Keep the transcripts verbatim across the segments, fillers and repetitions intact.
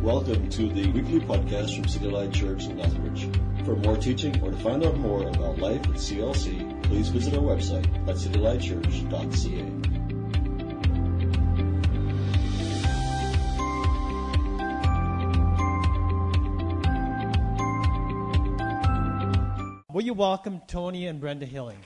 Welcome to the weekly podcast from City Light Church in Lethbridge. For more teaching or to find out more about life at C L C, please visit our website at city light church dot c a. Will you welcome Tony and Brenda Hilling?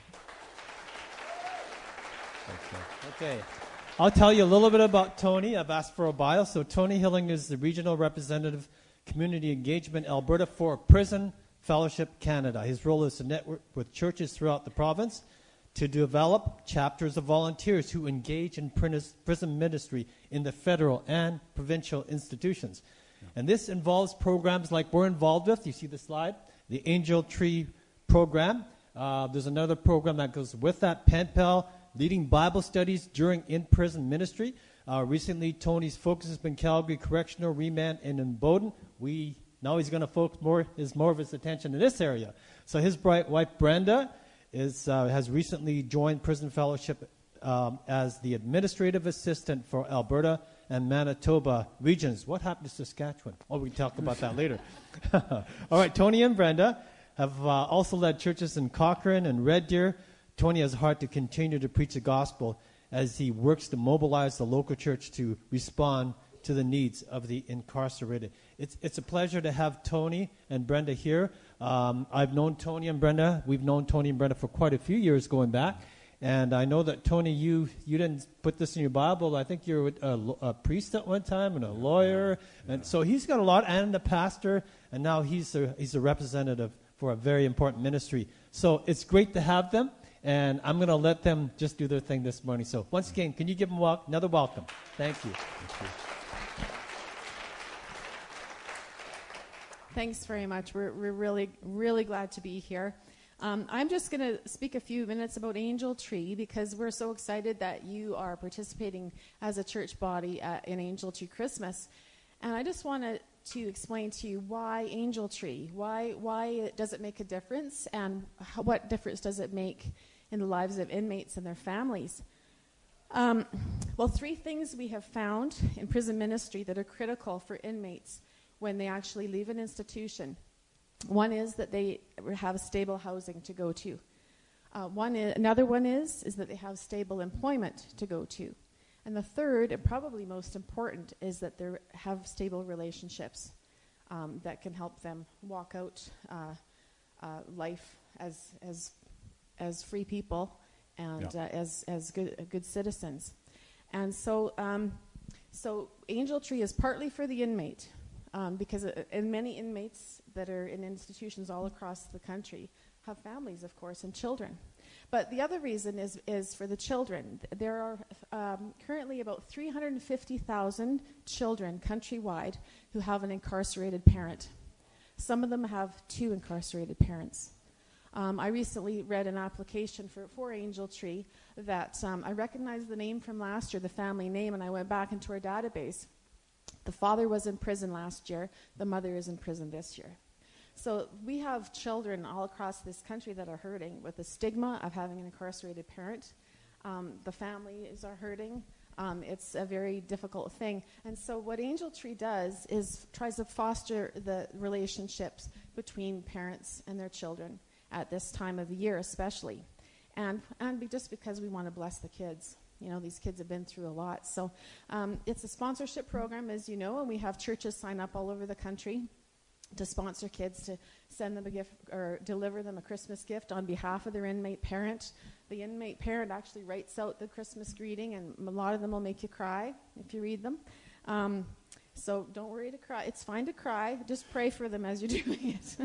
Okay. I'll tell you a little bit about Tony. I've asked for a bio. So Tony Hilling is the Regional Representative, Community Engagement Alberta for Prison Fellowship Canada. His role is to network with churches throughout the province to develop chapters of volunteers who engage in prison ministry in the federal and provincial institutions. Yeah. And this involves programs like we're involved with. You see the slide? The Angel Tree program. Uh, there's another program that goes with that, Pen Pal, leading Bible studies during in-prison ministry. Uh, recently, Tony's focus has been Calgary Correctional, Remand, and in Bowden. We now he's going to focus more his more of his attention in this area. So his bright wife Brenda is uh, has recently joined Prison Fellowship um, as the administrative assistant for Alberta and Manitoba regions. What happened to Saskatchewan? Oh, we can talk about that later. All right, Tony and Brenda have uh, also led churches in Cochrane and Red Deer. Tony has a heart to continue to preach the gospel as he works to mobilize the local church to respond to the needs of the incarcerated. It's it's a pleasure to have Tony and Brenda here. Um, I've known Tony and Brenda. We've known Tony and Brenda for quite a few years going back. And I know that, Tony, you, you didn't put this in your Bible. I think you're a, a priest at one time and a lawyer. Yeah. And so he's got a lot, and a pastor, and now he's a, he's a representative for a very important ministry. So it's great to have them. And I'm going to let them just do their thing this morning. So once again, can you give them wel- another welcome? Thank you. Thank you. Thanks very much. We're, we're really, really glad to be here. Um, I'm just going to speak a few minutes about Angel Tree because we're so excited that you are participating as a church body at, in Angel Tree Christmas. And I just wanted to explain to you why Angel Tree, why why does it make a difference, and how, what difference does it make in the lives of inmates and their families. Um, well, three things we have found in prison ministry that are critical for inmates when they actually leave an institution. One is that they have stable housing to go to. Uh, one is, another one is, is that they have stable employment to go to. And the third, and probably most important, is that they have stable relationships um, that can help them walk out uh, uh, life as as as free people and yeah. uh, as as good uh, good citizens. And so, um, so Angel Tree is partly for the inmate, um, because uh, and many inmates that are in institutions all across the country have families, of course, and children. But the other reason is is for the children. There are um, currently about three hundred fifty thousand children countrywide who have an incarcerated parent. Some of them have two incarcerated parents. Um, I recently read an application for, for Angel Tree that um, I recognized the name from last year, the family name, and I went back into our database. The father was in prison last year. The mother is in prison this year. So we have children all across this country that are hurting with the stigma of having an incarcerated parent. Um, the families are hurting. Um, it's a very difficult thing. And so what Angel Tree does is tries to foster the relationships between parents and their children at this time of the year especially. And, and be just because we want to bless the kids. You know, these kids have been through a lot. So um, it's a sponsorship program, as you know, and we have churches sign up all over the country to sponsor kids, to send them a gift or deliver them a Christmas gift on behalf of their inmate parent. The inmate parent actually writes out the Christmas greeting, and a lot of them will make you cry if you read them. Um, so don't worry to cry. It's fine to cry. Just pray for them as you're doing it.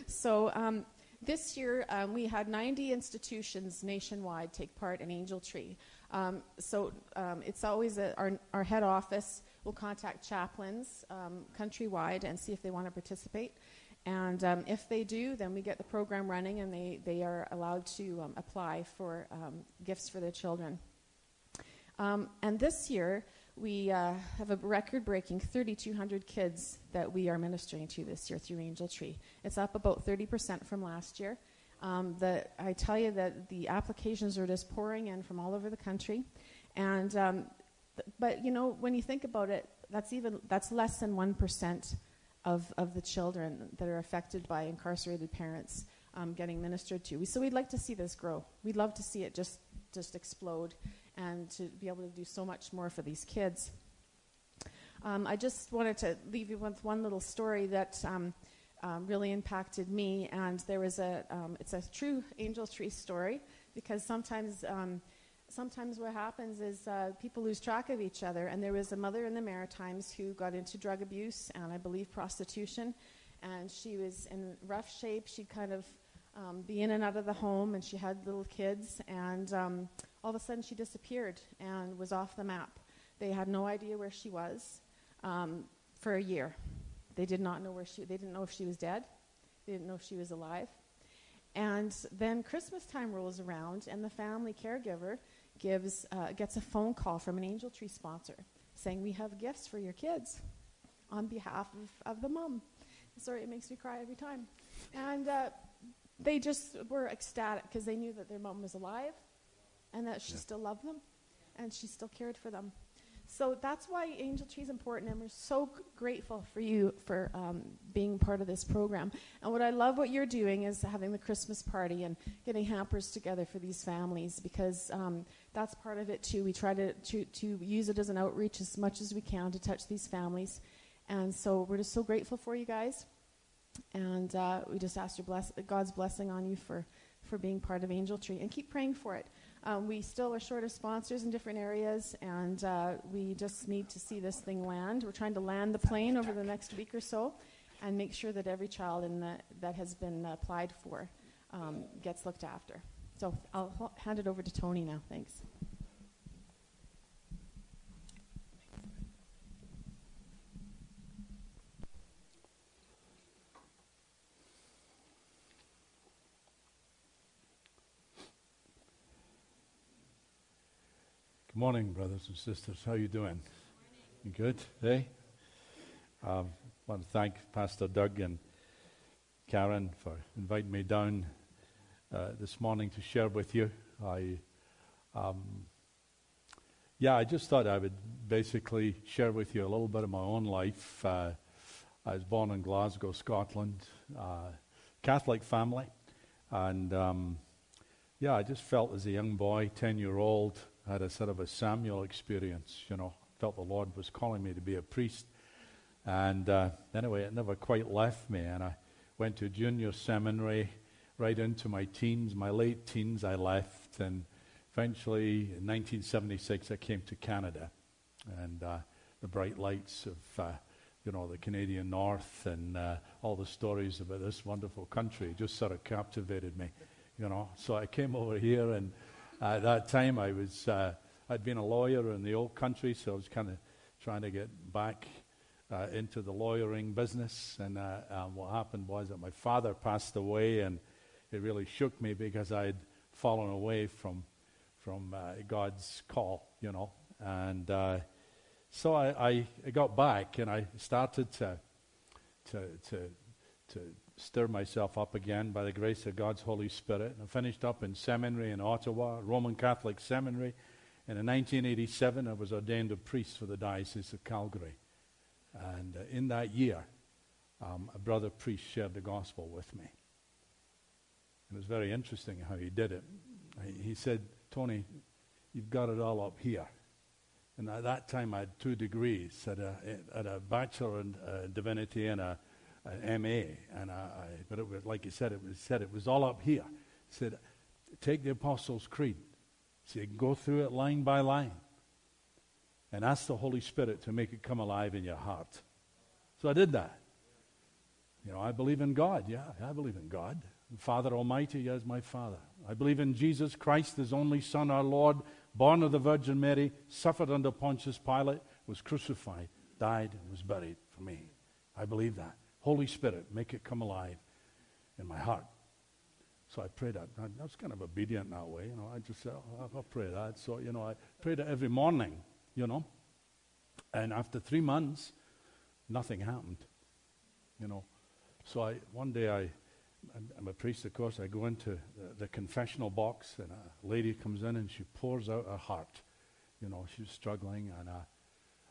so um, this year um, we had ninety institutions nationwide take part in Angel Tree. Um, so um, it's always a, our, our head office will contact chaplains um, countrywide and see if they want to participate. And um, if they do, then we get the program running, and they, they are allowed to um, apply for um, gifts for their children. Um, and this year, we uh, have a record-breaking thirty-two hundred kids that we are ministering to this year through Angel Tree. It's up about thirty percent from last year. Um, the, I tell you that the applications are just pouring in from all over the country. And, um, th- but, you know, when you think about it, that's even that's less than one percent of of the children that are affected by incarcerated parents um, getting ministered to. We, so we'd like to see this grow. We'd love to see it just just explode, and to be able to do so much more for these kids. Um, I just wanted to leave you with one little story that um, um, really impacted me, and there was a um, it's a true Angel Tree story, because sometimes. Um, Sometimes what happens is uh, people lose track of each other, and there was a mother in the Maritimes who got into drug abuse and I believe prostitution, and she was in rough shape. She'd kind of um, be in and out of the home, and she had little kids, and um, all of a sudden she disappeared and was off the map. They had no idea where she was um, for a year. They did not know where she, they didn't know if she was dead. They didn't know if she was alive. And then Christmas time rolls around, and the family caregiver gives uh, gets a phone call from an Angel Tree sponsor saying, we have gifts for your kids on behalf of, of the mom. Sorry, it makes me cry every time. And uh, they just were ecstatic because they knew that their mom was alive and that she yeah. still loved them and she still cared for them. So that's why Angel Tree is important, and we're so g- grateful for you for um, being part of this program. And what I love what you're doing is having the Christmas party and getting hampers together for these families, because um, that's part of it too. We try to, to, to use it as an outreach as much as we can to touch these families. And so we're just so grateful for you guys. And uh, we just ask your bless- God's blessing on you for, for being part of Angel Tree. And keep praying for it. Um, we still are short of sponsors in different areas, and uh, we just need to see this thing land. We're trying to land the plane over the next week or so and make sure that every child in the, that has been applied for um, gets looked after. So I'll h- hand it over to Tony now. Thanks. Good morning, brothers and sisters. How you doing? You good? Hey? Um, I want to thank Pastor Doug and Karen for inviting me down uh, this morning to share with you. I, um, yeah, I just thought I would basically share with you a little bit of my own life. Uh, I was born in Glasgow, Scotland, uh, Catholic family, and um, yeah, I just felt as a young boy, ten-year-old, had a sort of a Samuel experience, you know. Felt the Lord was calling me to be a priest. And uh, anyway, it never quite left me. And I went to junior seminary right into my teens, my late teens I left. And eventually, in nineteen seventy-six, I came to Canada. And uh, the bright lights of, uh, you know, the Canadian North and uh, all the stories about this wonderful country just sort of captivated me, you know. So I came over here, and at that time, I was, uh, I'd been a lawyer in the old country, so I was kind of trying to get back uh, into the lawyering business. And uh, um, what happened was that my father passed away, and it really shook me because I'd fallen away from from uh, God's call, you know. And uh, so I, I, I got back, and I started to to to to. stir myself up again by the grace of God's Holy Spirit. And I finished up in seminary in Ottawa, Roman Catholic Seminary. And in nineteen eighty-seven, I was ordained a priest for the Diocese of Calgary. And uh, in that year, um, a brother priest shared the gospel with me. It was very interesting how he did it. He said, Tony, you've got it all up here. And at that time, I had two degrees, at a, at a Bachelor in uh, Divinity and a M A, and I, I, but it was, like he said, it was said it was all up here. He said, take the Apostles' Creed. He said, go through it line by line, and ask the Holy Spirit to make it come alive in your heart. So I did that. You know, I believe in God. Yeah, I believe in God. Father Almighty, yes, my Father. I believe in Jesus Christ, His only Son, our Lord, born of the Virgin Mary, suffered under Pontius Pilate, was crucified, died, and was buried for me. I believe that. Holy Spirit, make it come alive in my heart. So I prayed that. I was kind of obedient that way, you know. I just said, oh, I'll pray that. So, you know, I prayed it every morning, you know. And after three months, nothing happened, you know. So I one day, I, I'm, I'm a priest, of course. I go into the, the confessional box, and a lady comes in, and she pours out her heart. You know, she was struggling, and uh,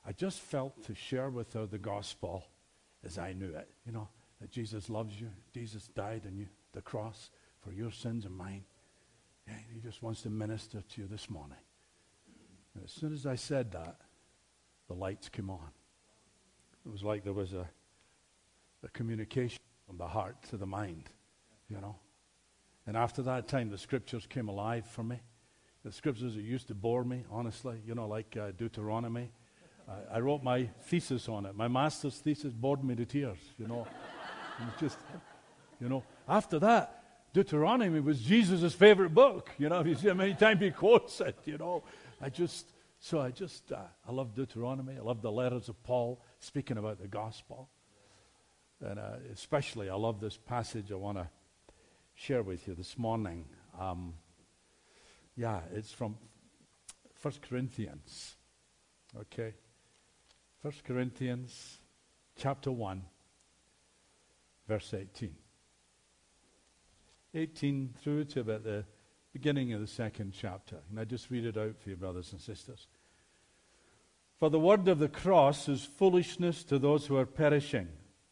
I just felt to share with her the gospel as I knew it. You know, that Jesus loves you. Jesus died on you, the cross for your sins and mine. Yeah, he just wants to minister to you this morning. And as soon as I said that, the lights came on. It was like there was a, a communication from the heart to the mind, you know. And after that time, the scriptures came alive for me. The scriptures that used to bore me, honestly, you know, like uh, Deuteronomy. I, I wrote my thesis on it. My master's thesis bored me to tears, you know. And it just, you know, after that, Deuteronomy was Jesus' favorite book. You know, you see how many times he quotes it, you know. I just, so I just, uh, I love Deuteronomy. I love the letters of Paul speaking about the gospel. And uh, especially, I love this passage I want to share with you this morning. Um, yeah, it's from First Corinthians. Okay. First Corinthians chapter one, verse eighteen. eighteen through to about the beginning of the second chapter. And I just read it out for you, brothers and sisters. For the word of the cross is foolishness to those who are perishing.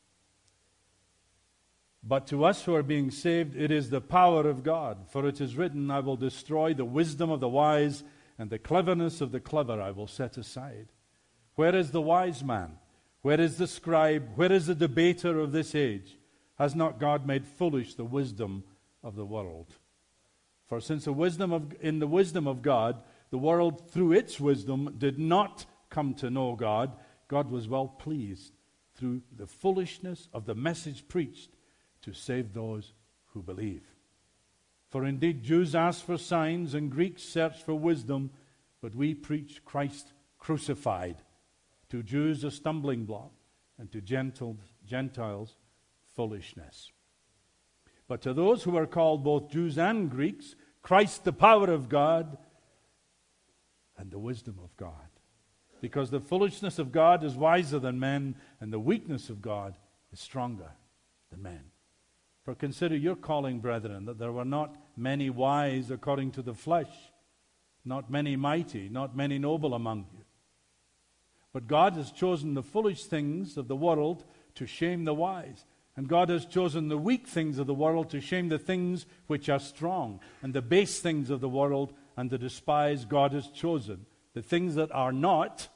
But to us who are being saved, it is the power of God. For it is written, I will destroy the wisdom of the wise, and the cleverness of the clever I will set aside. Where is the wise man? Where is the scribe? Where is the debater of this age? Has not God made foolish the wisdom of the world? For since the wisdom of, in the wisdom of God, the world through its wisdom did not come to know God, God was well pleased through the foolishness of the message preached to save those who believe. For indeed Jews ask for signs and Greeks search for wisdom, but we preach Christ crucified. To Jews a stumbling block, and to Gentiles foolishness. But to those who are called both Jews and Greeks, Christ the power of God and the wisdom of God. Because the foolishness of God is wiser than men, and the weakness of God is stronger than men. For consider your calling, brethren, that there were not many wise according to the flesh, not many mighty, not many noble among you. But God has chosen the foolish things of the world to shame the wise. And God has chosen the weak things of the world to shame the things which are strong. And the base things of the world and the despised God has chosen, the things that are not,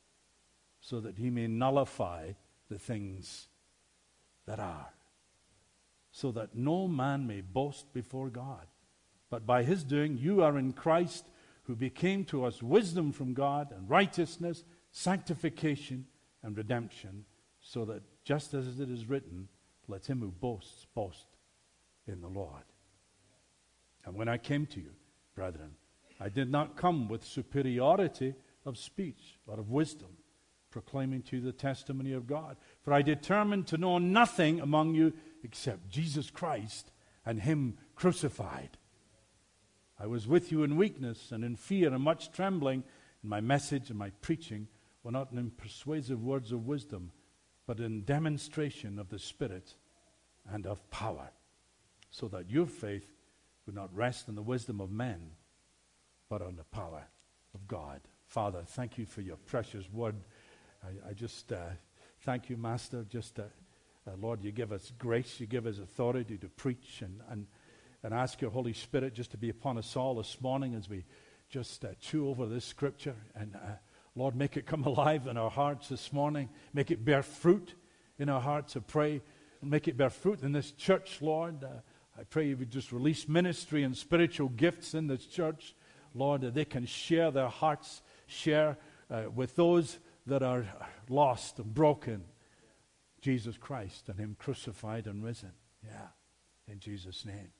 so that he may nullify the things that are. So that no man may boast before God. But by his doing you are in Christ, who became to us wisdom from God and righteousness, sanctification and redemption, so that just as it is written, let him who boasts boast in the Lord. And when I came to you, brethren, I did not come with superiority of speech, but of wisdom, proclaiming to you the testimony of God. For I determined to know nothing among you except Jesus Christ and him crucified. I was with you in weakness and in fear and much trembling, and my message and my preaching were not in persuasive words of wisdom, but in demonstration of the Spirit and of power, so that your faith would not rest in the wisdom of men, but on the power of God. Father, thank you for your precious word. I, I just uh, thank you, Master. Just, uh, uh, Lord, you give us grace, you give us authority to preach, and, and, and ask your Holy Spirit just to be upon us all this morning as we just uh, chew over this scripture. And uh, Lord, make it come alive in our hearts this morning. Make it bear fruit in our hearts. I pray, and make it bear fruit in this church, Lord. Uh, I pray you would just release ministry and spiritual gifts in this church, Lord, that they can share their hearts, share uh, with those that are lost and broken, Jesus Christ and him crucified and risen. Yeah, in Jesus' name.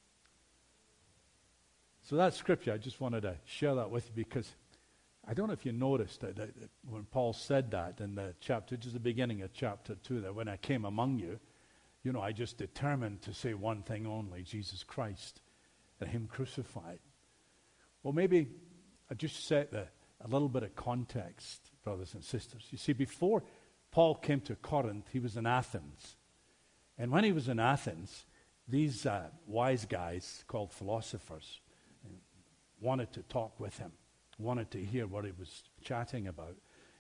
So that scripture, I just wanted to share that with you because I don't know if you noticed that, that, that when Paul said that in the chapter, just the beginning of chapter two, that when I came among you, you know, I just determined to say one thing only, Jesus Christ and him crucified. Well, maybe I just set the, a little bit of context, brothers and sisters. You see, before Paul came to Corinth, he was in Athens. And when he was in Athens, these uh, wise guys called philosophers wanted to talk with him, wanted to hear what he was chatting about.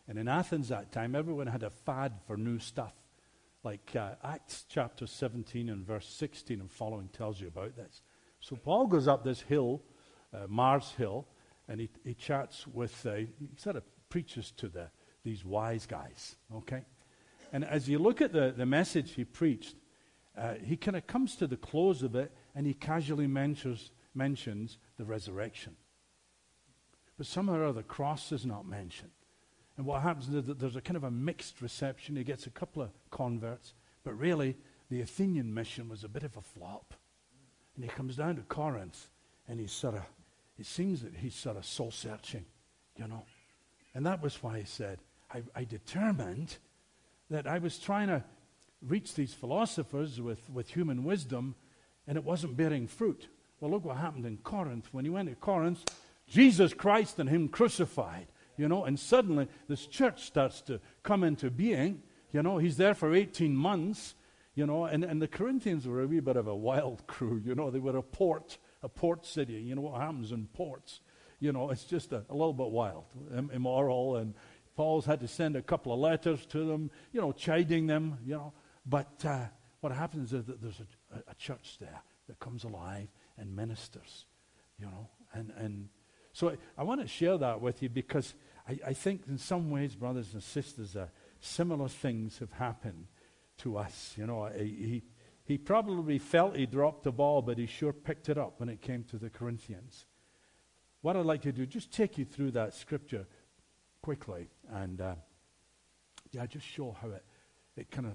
And in Athens that time, everyone had a fad for new stuff. Like uh, Acts chapter seventeen and verse sixteen and following tells you about this. So Paul goes up this hill, uh, Mars Hill, and he, he chats with, uh, he sort of preaches to the these wise guys, okay? And as you look at the, the message he preached, uh, he kind of comes to the close of it, and he casually mentions, mentions the resurrection. But somehow or other, the cross is not mentioned. And what happens is that there's a kind of a mixed reception. He gets a couple of converts, but really, the Athenian mission was a bit of a flop. And he comes down to Corinth, and he's sort of, it seems that he's sort of soul-searching, you know. And that was why he said, I, I determined that I was trying to reach these philosophers with, with human wisdom, and it wasn't bearing fruit. Well, look what happened in Corinth. When he went to Corinth, Jesus Christ and him crucified, you know, and suddenly this church starts to come into being. You know, he's there for eighteen months, you know, and, and the Corinthians were a wee bit of a wild crew, you know. They were a port, a port city. You know what happens in ports? You know, it's just a, a little bit wild, im- immoral, and Paul's had to send a couple of letters to them, you know, chiding them, you know. But uh, what happens is that there's a, a church there that comes alive and ministers, you know. And, and so I, I want to share that with you because I, I think in some ways, brothers and sisters, uh, similar things have happened to us. You know, he, he probably felt he dropped the ball, but he sure picked it up when it came to the Corinthians. What I'd like to do, just take you through that scripture quickly and uh, yeah, just show how it, it kind of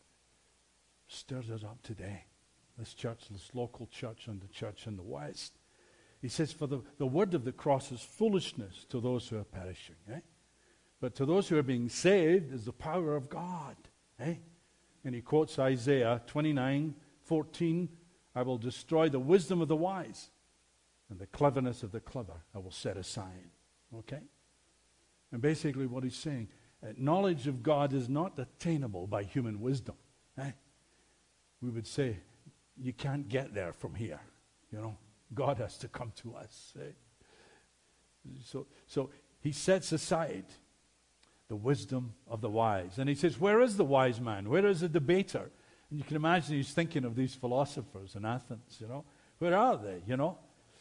stirs us up today. This church, this local church and the church in the West. He says, for the, the word of the cross is foolishness to those who are perishing. Eh? But to those who are being saved is the power of God. Eh? And he quotes Isaiah twenty-nine fourteen, I will destroy the wisdom of the wise, and the cleverness of the clever I will set aside. Okay? And basically what he's saying, uh, knowledge of God is not attainable by human wisdom. Eh? We would say, you can't get there from here. You know, God has to come to us. Eh? So, so he sets aside the wisdom of the wise. And he says, where is the wise man? Where is the debater? And you can imagine he's thinking of these philosophers in Athens, you know. Where are they, you know?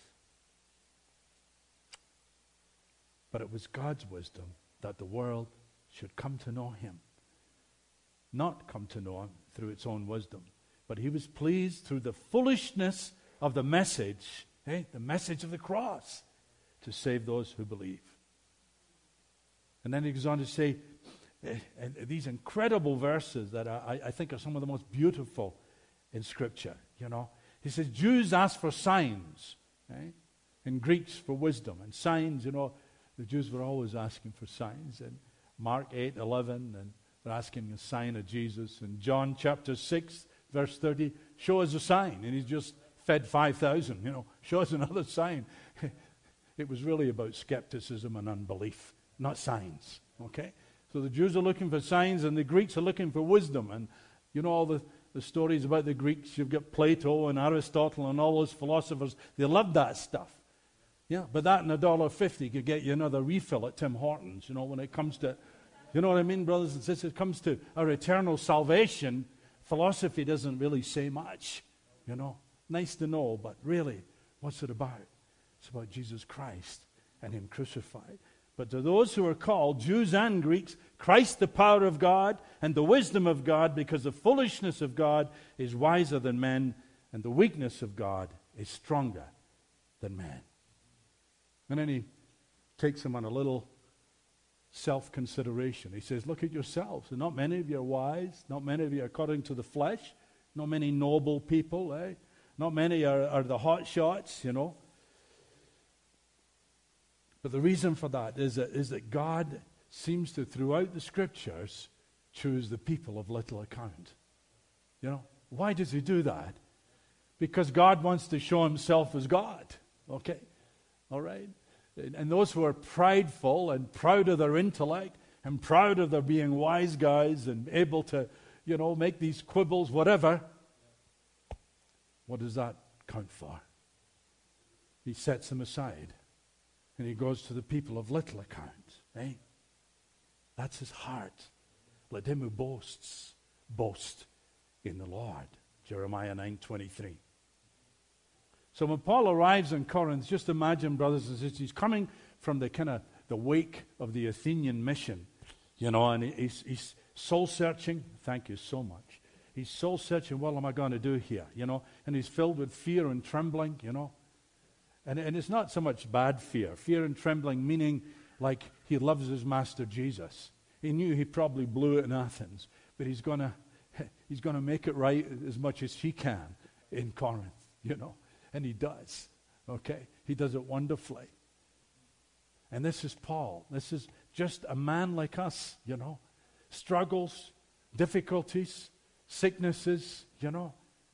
But it was God's wisdom that the world should come to know him. Not come to know him through its own wisdom. But he was pleased through the foolishness of the message, eh, the message of the cross, to save those who believe. And then he goes on to say, eh, and these incredible verses that I, I think are some of the most beautiful in Scripture, you know. He says, Jews ask for signs, eh, and Greeks for wisdom. And signs, you know, the Jews were always asking for signs. And Mark eight eleven, and they're asking a sign of Jesus. And John chapter six, verse thirty, show us a sign. And he's just fed five thousand, you know, show us another sign. It was really about skepticism and unbelief, not signs, okay? So the Jews are looking for signs, and the Greeks are looking for wisdom. And you know all the, the stories about the Greeks. You've got Plato and Aristotle and all those philosophers. They loved that stuff. Yeah, but that and a dollar fifty could get you another refill at Tim Hortons, you know, when it comes to, you know what I mean, brothers and sisters? It comes to our eternal salvation. Philosophy doesn't really say much, you know. Nice to know, but really, what's it about? It's about Jesus Christ and him crucified. But to those who are called, Jews and Greeks, Christ the power of God and the wisdom of God, because the foolishness of God is wiser than men, and the weakness of God is stronger than man. And then he takes them on a little self-consideration. He says, look at yourselves. And not many of you are wise. Not many of you are according to the flesh. Not many noble people, eh? Not many are, are the hot shots, you know. But the reason for that is that, is that God seems to, throughout the Scriptures, choose the people of little account. You know, why does he do that? Because God wants to show himself as God, okay? All right? And those who are prideful and proud of their intellect and proud of their being wise guys and able to, you know, make these quibbles, whatever, what does that count for? He sets them aside and he goes to the people of little account. Eh? That's his heart. Let him who boasts, boast in the Lord. Jeremiah nine twenty-three. So when Paul arrives in Corinth, just imagine, brothers and sisters, he's coming from the kind of the wake of the Athenian mission, you know, and he's, he's soul-searching. Thank you so much. He's soul-searching, what am I going to do here, you know, and he's filled with fear and trembling, you know. And, and it's not so much bad fear. Fear and trembling meaning like he loves his master Jesus. He knew he probably blew it in Athens, but he's going to he's going to make it right as much as he can in Corinth, you know. And he does, okay? He does it wonderfully. And this is Paul. This is just a man like us, you know. Struggles, difficulties, sicknesses, you know.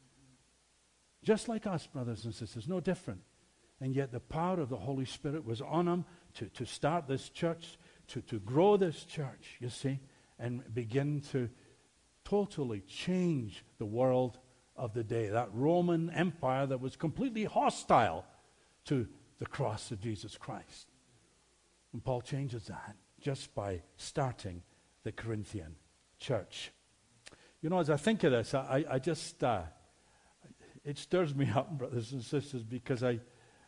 Just like us, brothers and sisters, no different. And yet the power of the Holy Spirit was on him to, to start this church, to, to grow this church, you see, and begin to totally change the world of the day. That Roman Empire that was completely hostile to the cross of Jesus Christ. And Paul changes that just by starting the Corinthian church. You know, as I think of this, I, I just, uh, it stirs me up, brothers and sisters, because I,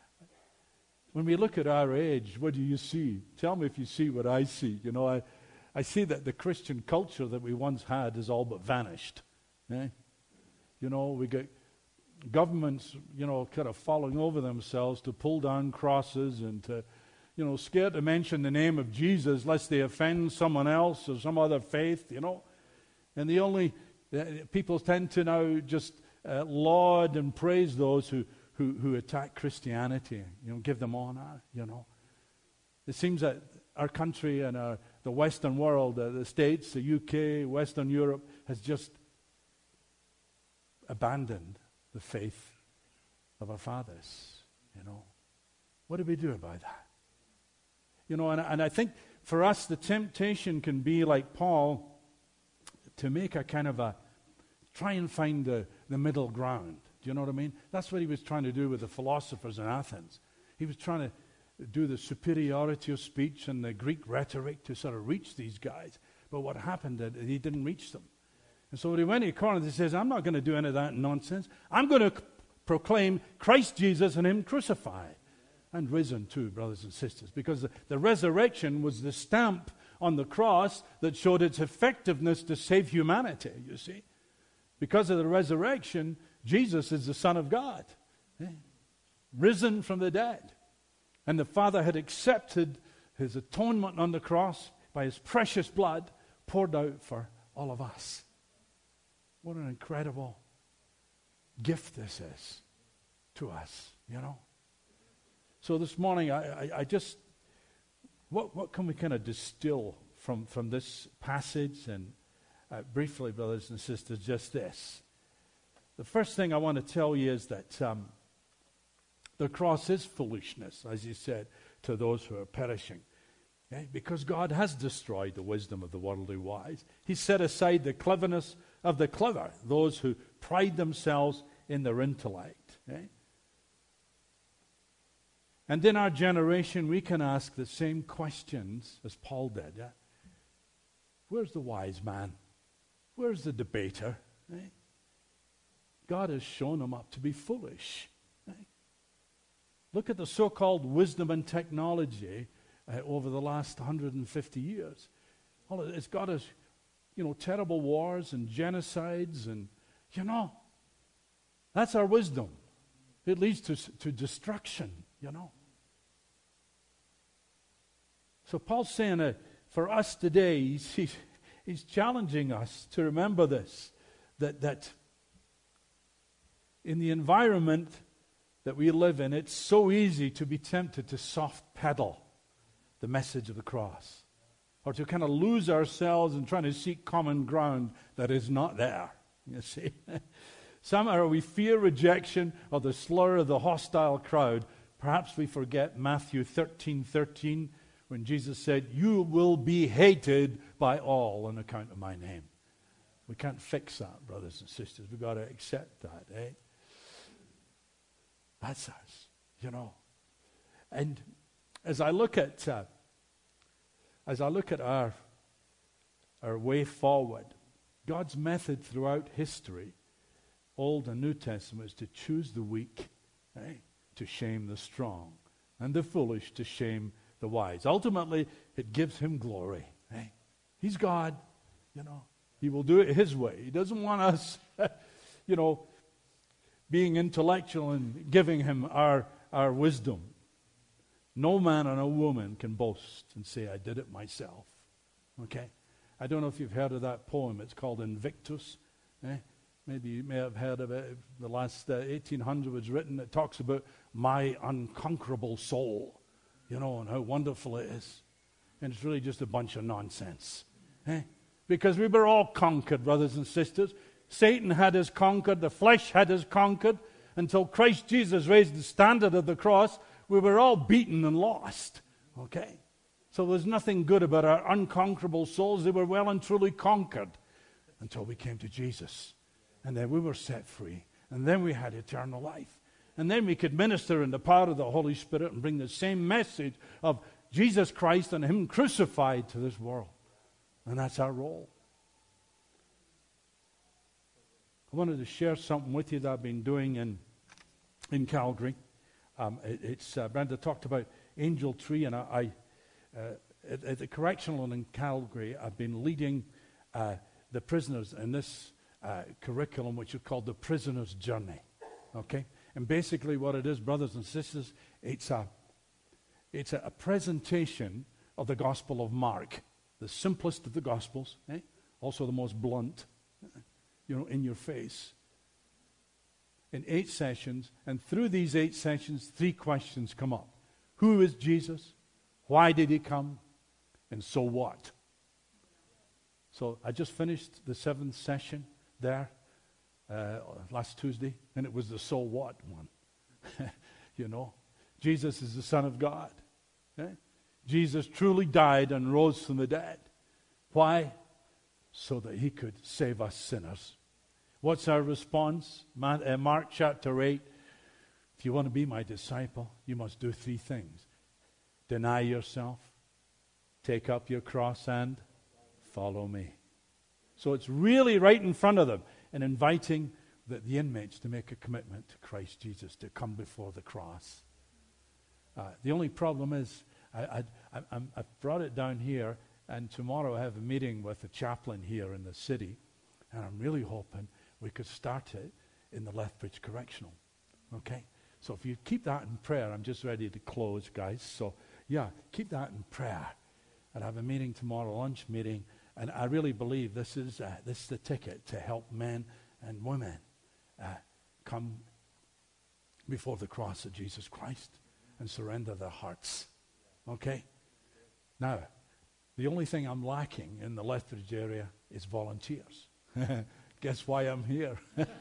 when we look at our age, what do you see? Tell me if you see what I see. You know, I, I see that the Christian culture that we once had has all but vanished. Eh? You know, we get governments, you know, kind of falling over themselves to pull down crosses and to, you know, scared to mention the name of Jesus lest they offend someone else or some other faith, you know. And the only, uh, people tend to now just uh, laud and praise those who, who, who attack Christianity, you know, give them honor, you know. It seems that our country and our, the Western world, uh, the States, the U K, Western Europe, has just abandoned the faith of our fathers, you know. What do we do about that? You know, and, and I think for us the temptation can be like Paul to make a kind of a, try and find the, the middle ground. Do you know what I mean? That's what he was trying to do with the philosophers in Athens. He was trying to do the superiority of speech and the Greek rhetoric to sort of reach these guys. But what happened is he didn't reach them. And so when he went to Corinth, he says, I'm not going to do any of that nonsense. I'm going to c- proclaim Christ Jesus and him crucified. And risen too, brothers and sisters. Because the, the resurrection was the stamp on the cross that showed its effectiveness to save humanity, you see. Because of the resurrection, Jesus is the Son of God. Eh? Risen from the dead. And the Father had accepted his atonement on the cross by his precious blood poured out for all of us. What an incredible gift this is to us, you know. So this morning, I, I, I just, what, what can we kind of distill from, from this passage? And uh, briefly, brothers and sisters, just this. The first thing I want to tell you is that um, the cross is foolishness, as he said, to those who are perishing. Okay? Because God has destroyed the wisdom of the worldly wise. He set aside the cleverness of the clever, those who pride themselves in their intellect. Okay? And in our generation, we can ask the same questions as Paul did. Yeah? Where's the wise man? Where's the debater? Right? God has shown him up to be foolish. Right? Look at the so-called wisdom and technology uh, over the last one hundred fifty years. All it, it's got us, you know, terrible wars and genocides and, you know, that's our wisdom. It leads to, to destruction. You know. So Paul's saying that for us today, he's, he's, he's challenging us to remember this, that, that in the environment that we live in, it's so easy to be tempted to soft pedal the message of the cross, or to kind of lose ourselves in trying to seek common ground that is not there, you see. Somehow we fear rejection or the slur of the hostile crowd. Perhaps we forget Matthew thirteen thirteen, when Jesus said, you will be hated by all on account of my name. We can't fix that, brothers and sisters. We've got to accept that, eh? That's us, you know. And as I look at, uh, as I look at our our way forward. God's method throughout history, Old and New Testament, is to choose the weak, eh, to shame the strong, and the foolish to shame the wise. Ultimately, it gives him glory. Eh? He's God, you know. He will do it his way. He doesn't want us, you know, being intellectual and giving him our, our wisdom. No man and no woman can boast and say, I did it myself. Okay? I don't know if you've heard of that poem. It's called Invictus. Eh? Maybe you may have heard of it. The last uh, eighteen hundred was written. It talks about my unconquerable soul, you know, and how wonderful it is. And it's really just a bunch of nonsense. Eh? Because we were all conquered, brothers and sisters. Satan had us conquered. The flesh had us conquered. Until Christ Jesus raised the standard of the cross, we were all beaten and lost. Okay? So there's nothing good about our unconquerable souls. They were well and truly conquered until we came to Jesus. And then we were set free. And then we had eternal life. And then we could minister in the power of the Holy Spirit and bring the same message of Jesus Christ and him crucified to this world. And that's our role. I wanted to share something with you that I've been doing in, in Calgary. Um, it, it's uh, Brenda talked about Angel Tree, and I, I uh, at, at the correctional in Calgary, I've been leading uh, the prisoners in this uh, curriculum, which is called the Prisoner's Journey. Okay, and basically, what it is, brothers and sisters, it's a it's a, a presentation of the Gospel of Mark, the simplest of the Gospels, eh? Also the most blunt, you know, in your face. In eight sessions, and through these eight sessions, three questions come up. Who is Jesus? Why did he come? And so what? So I just finished the seventh session there uh, last Tuesday, and it was the so what one. You know, Jesus is the Son of God. Eh? Jesus truly died and rose from the dead. Why? So that he could save us sinners. What's our response? Mark chapter eight. If you want to be my disciple, you must do three things. Deny yourself, take up your cross, and follow me. So it's really right in front of them and inviting the, the inmates to make a commitment to Christ Jesus, to come before the cross. Uh, the only problem is I, I, I, I've brought it down here, and tomorrow I have a meeting with a chaplain here in the city, and I'm really hoping we could start it in the Lethbridge Correctional. Okay? So if you keep that in prayer, I'm just ready to close, guys. So, yeah, keep that in prayer. And I have a meeting tomorrow, lunch meeting, and I really believe this is uh, this is the ticket to help men and women uh, come before the cross of Jesus Christ and surrender their hearts. Okay? Now, the only thing I'm lacking in the Lethbridge area is volunteers. Guess why I'm here?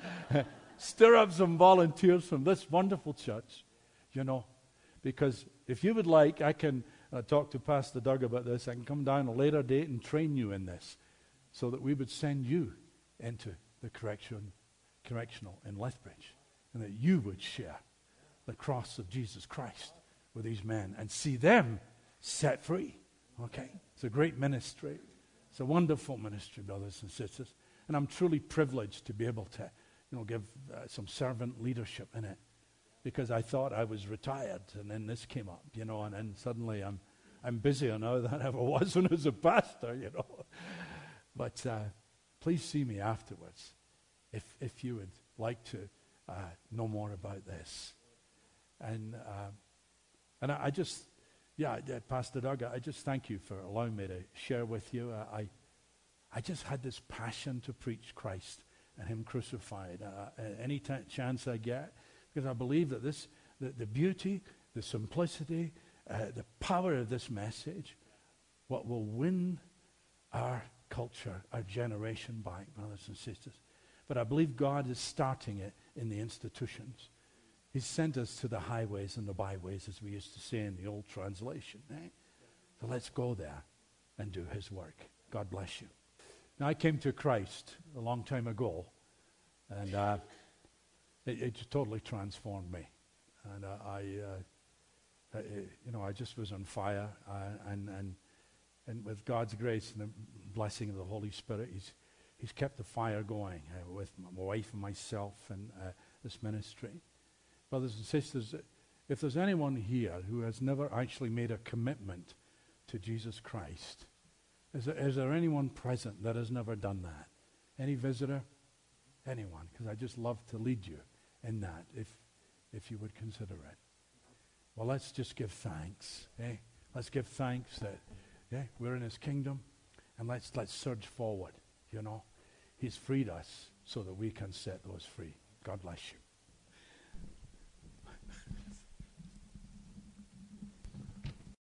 Stir up some volunteers from this wonderful church, you know, because if you would like, I can uh, talk to Pastor Doug about this. I can come down a later date and train you in this so that we would send you into the correction, correctional in Lethbridge, and that you would share the cross of Jesus Christ with these men and see them set free. Okay? It's a great ministry. It's a wonderful ministry, brothers and sisters. And I'm truly privileged to be able to, you know, give uh, some servant leadership in it, because I thought I was retired, and then this came up, you know, and then suddenly I'm I'm busier now than I ever was when I was a pastor, you know. But uh, please see me afterwards if if you would like to uh, know more about this. And uh, and I, I just, yeah, Pastor Doug, I just thank you for allowing me to share with you. Uh, I I just had this passion to preach Christ and him crucified uh, any t- chance I get, because I believe that this, the, the beauty, the simplicity, uh, the power of this message, what will win our culture, our generation back, brothers and sisters. But I believe God is starting it in the institutions. He's sent us to the highways and the byways, as we used to say in the old translation. Eh? So let's go there and do his work. God bless you. Now, I came to Christ a long time ago, and uh, it, it totally transformed me. And uh, I, uh, I, you know, I just was on fire, uh, and and and with God's grace and the blessing of the Holy Spirit, he's, he's kept the fire going uh, with my wife and myself and uh, this ministry. Brothers and sisters, if there's anyone here who has never actually made a commitment to Jesus Christ, is there, is there anyone present that has never done that? Any visitor? Anyone? Because I just love to lead you in that, if if you would consider it. Well, let's just give thanks. Eh? Let's give thanks that eh, we're in his kingdom, and let's let's surge forward. You know, he's freed us so that we can set those free. God bless you.